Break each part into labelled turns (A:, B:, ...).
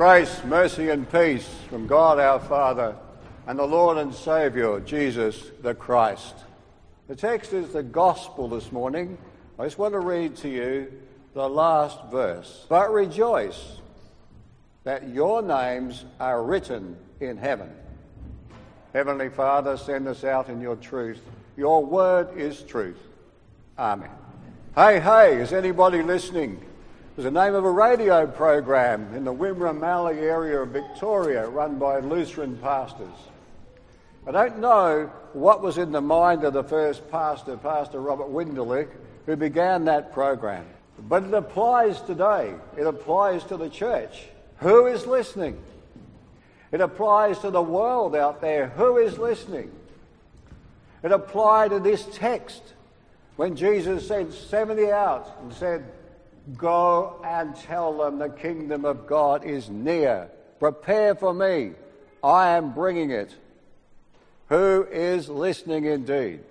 A: Grace, mercy and peace from God our Father and the Lord and Saviour, Jesus the Christ. The text is the Gospel this morning. I just want to read to you the last verse. But rejoice that your names are written in heaven. Heavenly Father, send us out in your truth. Your word is truth. Amen. Hey, is anybody listening? There's the name of a radio program in the Wimmera Mallee area of Victoria run by Lutheran pastors. I don't know what was in the mind of the first pastor, Pastor Robert Winderlich, who began that program. But it applies today. It applies to the church. Who is listening? It applies to the world out there. Who is listening? It applied to this text when Jesus sent 70 out and said, "Go and tell them the kingdom of God is near. Prepare for me. I am bringing it." Who is listening indeed?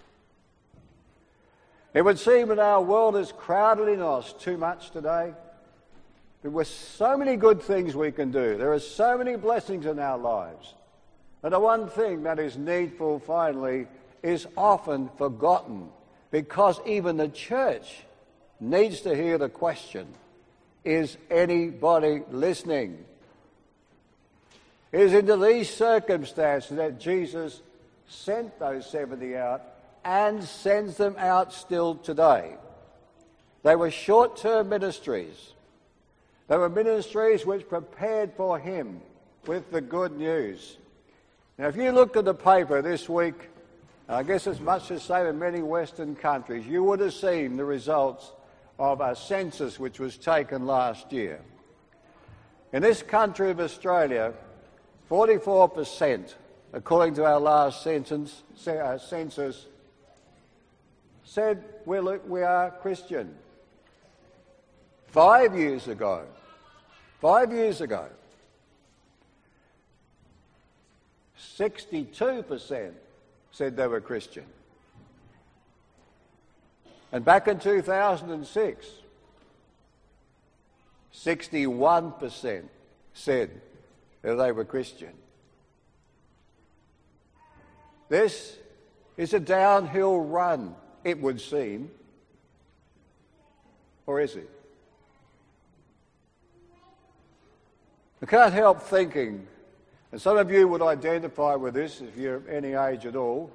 A: It would seem that our world is crowded in us too much today. There were so many good things we can do. There are so many blessings in our lives. And the one thing that is needful finally is often forgotten, because even the church needs to hear the question, is anybody listening? It is into these circumstances that Jesus sent those 70 out and sends them out still today. They were short-term ministries. They were ministries which prepared for him with the good news. Now, if you looked at the paper this week, I guess it's much the same in many Western countries, you would have seen the results of a census which was taken last year. In this country of Australia, 44%, according to our last census, said we are Christian. 5 years ago, 62% said they were Christian. And back in 2006, 61% said that they were Christian. This is a downhill run, it would seem. Or is it? I can't help thinking, and some of you would identify with this if you're any age at all.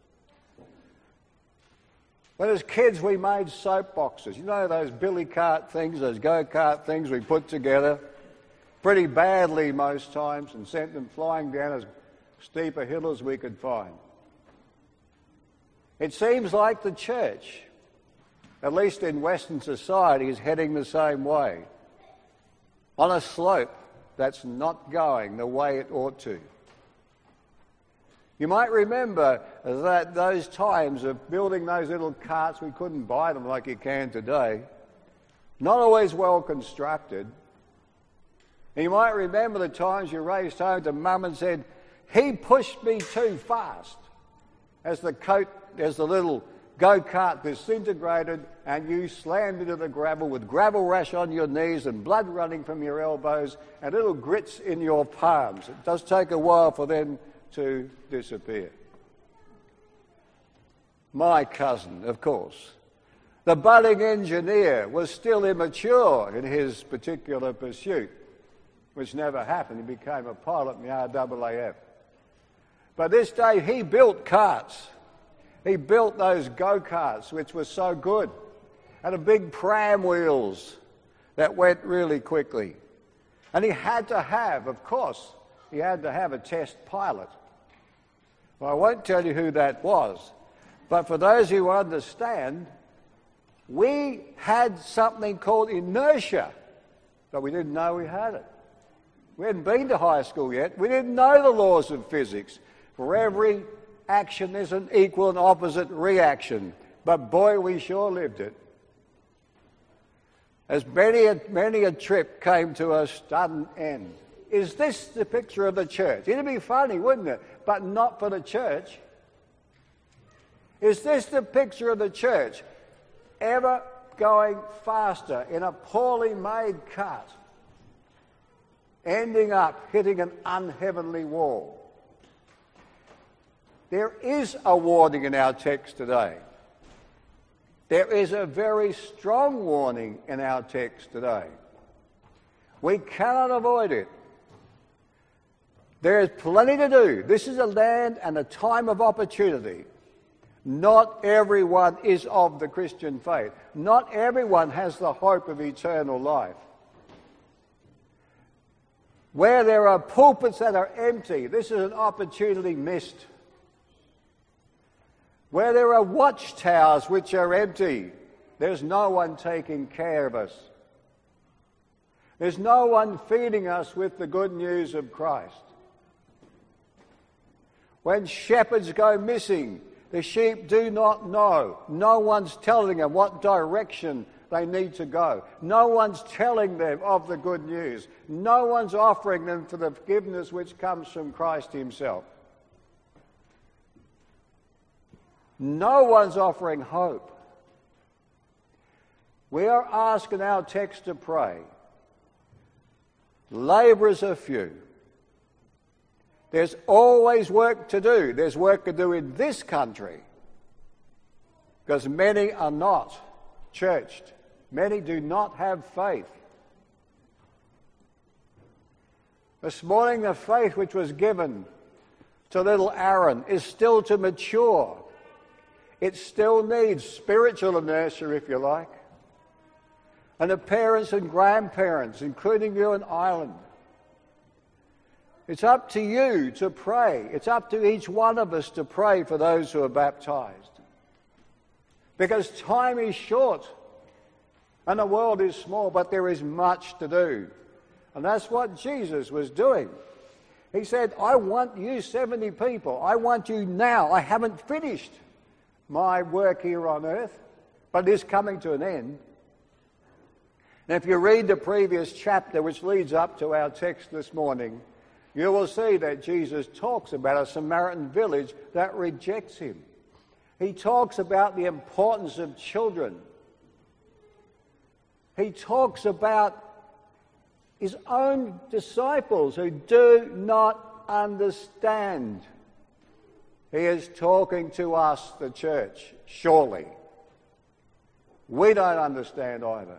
A: When as kids we made soapboxes. You know those billy cart things, those go-kart things we put together pretty badly most times and sent them flying down as steep a hill as we could find. It seems like the church, at least in Western society, is heading the same way, on a slope that's not going the way it ought to. You might remember that those times of building those little carts, we couldn't buy them like you can today, not always well constructed. And you might remember the times you raced home to Mum and said, "He pushed me too fast," as the little go-kart disintegrated and you slammed into the gravel with gravel rash on your knees and blood running from your elbows and little grits in your palms. It does take a while for them to disappear. My cousin, of course, the budding engineer, was still immature in his particular pursuit, which never happened. He became a pilot in the RAAF. But this day he built karts. He built those go-karts, which were so good, and the big pram wheels that went really quickly. And he had to have, of course, a test pilot. Well, I won't tell you who that was, but for those who understand, we had something called inertia, but we didn't know we had it. We hadn't been to high school yet. We didn't know the laws of physics. For every action there's an equal and opposite reaction, but boy, we sure lived it. As many a trip came to a sudden end. Is this the picture of the church? It'd be funny, wouldn't it? But not for the church. Is this the picture of the church? Ever going faster in a poorly made cart? ending up hitting an unheavenly wall. There is a warning in our text today. There is a very strong warning in our text today. We cannot avoid it. There is plenty to do. This is a land and a time of opportunity. Not everyone is of the Christian faith. Not everyone has the hope of eternal life. Where there are pulpits that are empty, this is an opportunity missed. Where there are watchtowers which are empty, there's no one taking care of us. There's no one feeding us with the good news of Christ. When shepherds go missing, the sheep do not know. No one's telling them what direction they need to go. No one's telling them of the good news. No one's offering them for the forgiveness which comes from Christ himself. No one's offering hope. We are asked in our text to pray. Labourers are few. There's always work to do. There's work to do in this country because many are not churched. Many do not have faith. This morning, the faith which was given to little Aaron is still to mature. It still needs spiritual inertia, if you like. And the parents and grandparents, including you in Ireland. It's up to you to pray. It's up to each one of us to pray for those who are baptized. Because time is short and the world is small, but there is much to do. And that's what Jesus was doing. He said, I want you 70 people. I want you now. I haven't finished my work here on earth, but it is coming to an end. And if you read the previous chapter, which leads up to our text this morning, you will see that Jesus talks about a Samaritan village that rejects him. He talks about the importance of children. He talks about his own disciples who do not understand. He is talking to us, the church, surely. We don't understand either.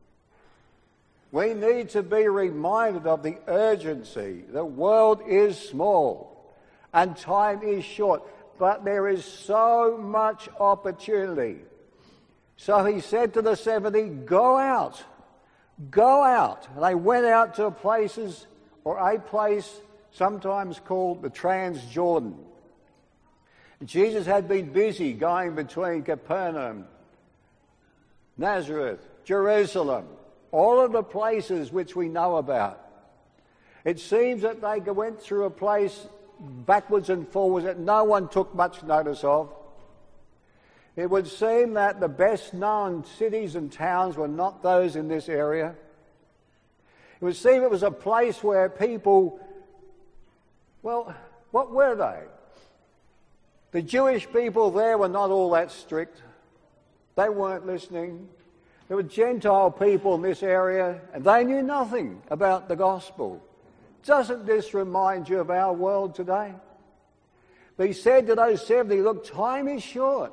A: We need to be reminded of the urgency. The world is small and time is short, but there is so much opportunity. So he said to the 70, go out. Go out. And they went out to places, or a place sometimes called the Transjordan. Jesus had been busy going between Capernaum, Nazareth, Jerusalem, all of the places which we know about. It seems that they went through a place backwards and forwards that no one took much notice of. It would seem that the best known cities and towns were not those in this area. It would seem it was a place where people, well, what were they? The Jewish people there were not all that strict. They weren't listening. There were Gentile people in this area, and they knew nothing about the gospel. Doesn't this remind you of our world today? But he said to those 70, look, time is short.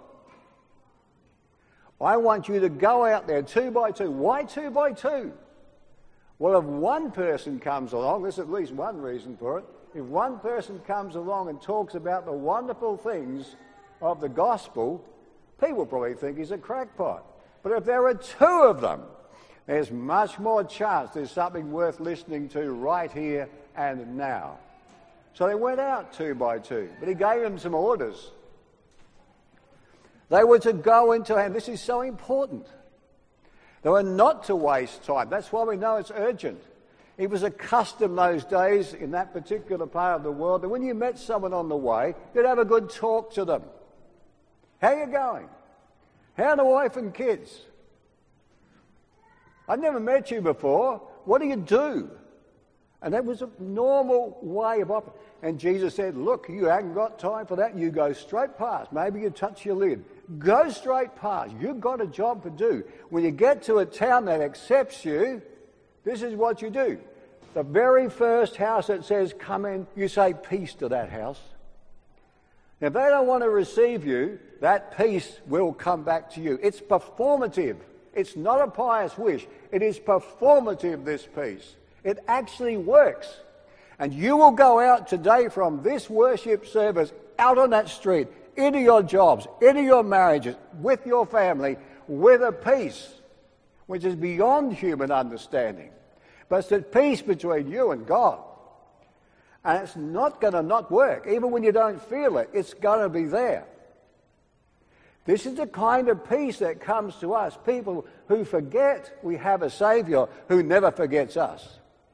A: I want you to go out there 2 by 2. Why 2 by 2? Well, if one person comes along, there's at least one reason for it. If one person comes along and talks about the wonderful things of the gospel, people probably think he's a crackpot. But if there are 2 of them, there's much more chance there's something worth listening to right here and now. So they went out 2 by 2, but he gave them some orders. They were to go into, and this is so important, they were not to waste time. That's why we know it's urgent. It was a custom those days in that particular part of the world that when you met someone on the way, you'd have a good talk to them. How are you going? How are the wife and kids? I've never met you before. What do you do? And that was a normal way of operating. And Jesus said, look, you haven't got time for that. You go straight past. Maybe you touch your lid. Go straight past. You've got a job to do. When you get to a town that accepts you, this is what you do. The very first house that says, come in, you say peace to that house. If they don't want to receive you, that peace will come back to you. It's performative. It's not a pious wish. It is performative, this peace. It actually works. And you will go out today from this worship service, out on that street, into your jobs, into your marriages, with your family, with a peace which is beyond human understanding. But it's a peace between you and God. And it's not going to not work. Even when you don't feel it, it's going to be there. This is the kind of peace that comes to us, people who forget we have a Saviour who never forgets us.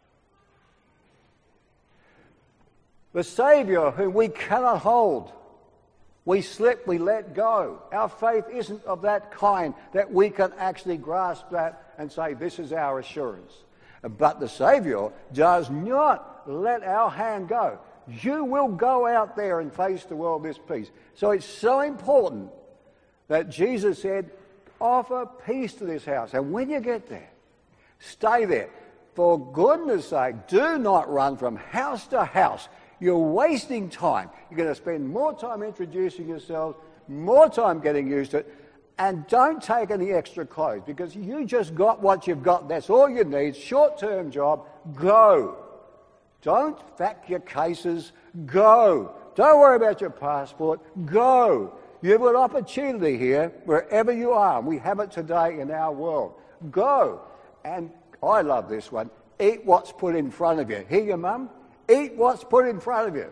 A: The Saviour whom we cannot hold. We slip, we let go. Our faith isn't of that kind that we can actually grasp that and say, this is our assurance. But the Saviour does not let our hand go. You will go out there and face the world this peace. So it's so important that Jesus said, offer peace to this house. And when you get there, stay there. For goodness sake, do not run from house to house. You're wasting time. You're going to spend more time introducing yourselves, more time getting used to it, and don't take any extra clothes because you just got what you've got. That's all you need. Short-term job. Go. Don't fact your cases. Go. Don't worry about your passport. Go. You've got opportunity here wherever you are. We have it today in our world. Go. And I love this one. Eat what's put in front of you. Hear your mum? Eat what's put in front of you.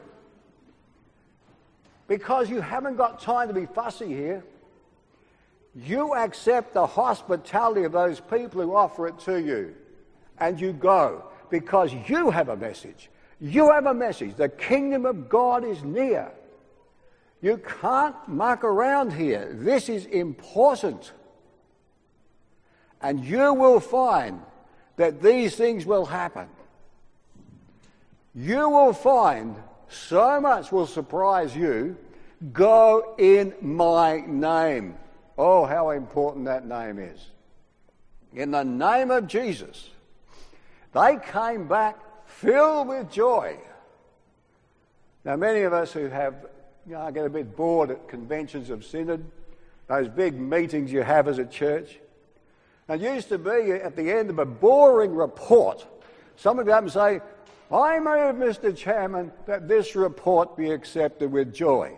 A: Because you haven't got time to be fussy here. You accept the hospitality of those people who offer it to you. And you go. Because you have a message. You have a message. The kingdom of God is near. You can't muck around here. This is important. And you will find that these things will happen. You will find so much will surprise you. Go in my name. Oh, how important that name is. In the name of Jesus. They came back filled with joy. Now, many of us who have, get a bit bored at conventions of synod, those big meetings you have as a church. And it used to be at the end of a boring report, someone would come and say, I move, Mr. Chairman, that this report be accepted with joy.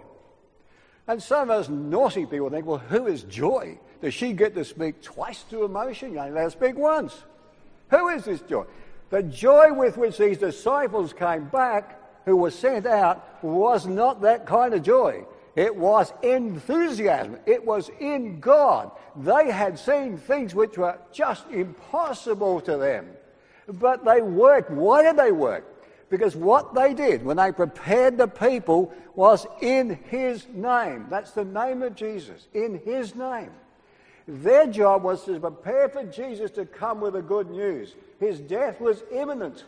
A: And some of us naughty people think, well, who is Joy? Does she get to speak twice to emotion? You only let her speak once. Who is this Joy? The joy with which these disciples came back, who were sent out, was not that kind of joy. It was enthusiasm. It was in God. They had seen things which were just impossible to them. But they worked. Why did they work? Because what they did when they prepared the people was in His name. That's the name of Jesus, in His name. Their job was to prepare for Jesus to come with the good news. His death was imminent.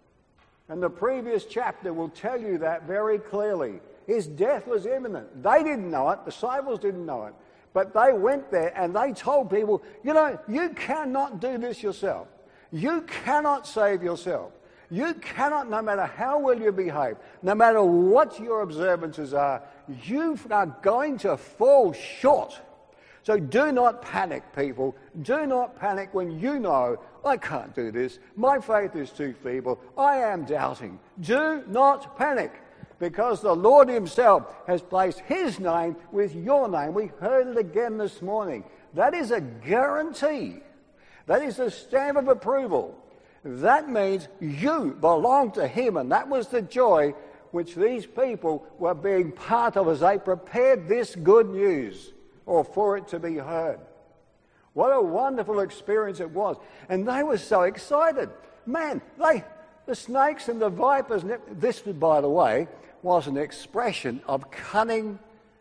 A: And the previous chapter will tell you that very clearly. His death was imminent. They didn't know it. The disciples didn't know it. But they went there and they told people, you cannot do this yourself. You cannot save yourself. You cannot, no matter how well you behave, no matter what your observances are, you are going to fall short. So do not panic, people. Do not panic when you know, I can't do this. My faith is too feeble. I am doubting. Do not panic, because the Lord Himself has placed His name with your name. We heard it again this morning. That is a guarantee. That is a stamp of approval. That means you belong to Him, and that was the joy which these people were being part of as they prepared this good news, or for it to be heard. What a wonderful experience it was. And they were so excited. Man, the snakes and the vipers, this, by the way, was an expression of cunning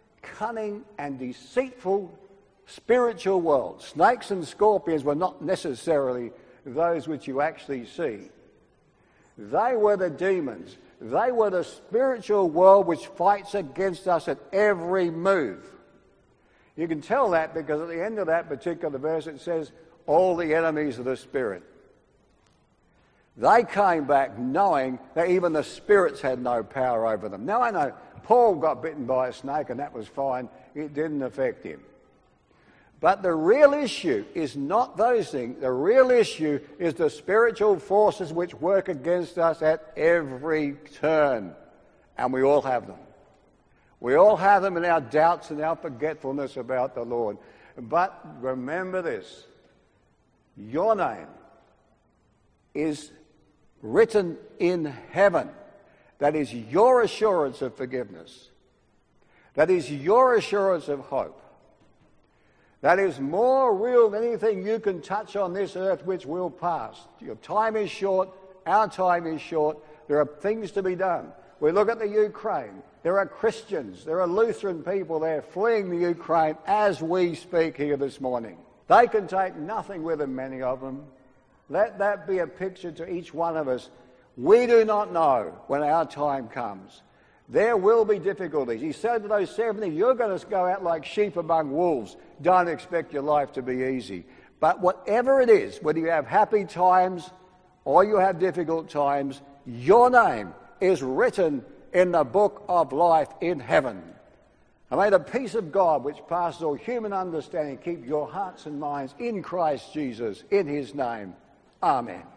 A: and deceitful spiritual world. Snakes and scorpions were not necessarily those which you actually see. They were the demons. They were the spiritual world which fights against us at every move. You can tell that because at the end of that particular verse it says, all the enemies of the Spirit. They came back knowing that even the spirits had no power over them. Now I know Paul got bitten by a snake and that was fine. It didn't affect him. But the real issue is not those things. The real issue is the spiritual forces which work against us at every turn. And we all have them. We all have them in our doubts and our forgetfulness about the Lord. But remember this. Your name is written in heaven. That is your assurance of forgiveness. That is your assurance of hope. That is more real than anything you can touch on this earth which will pass. Your time is short. Our time is short. There are things to be done. We look at the Ukraine. There are Christians. There are Lutheran people there fleeing the Ukraine as we speak here this morning. They can take nothing with them, many of them. Let that be a picture to each one of us. We do not know when our time comes. There will be difficulties. He said to those 70, you're going to go out like sheep among wolves. Don't expect your life to be easy. But whatever it is, whether you have happy times or you have difficult times, your name is written in the book of life in heaven. And may the peace of God, which passes all human understanding, keep your hearts and minds in Christ Jesus, in his name. Amen.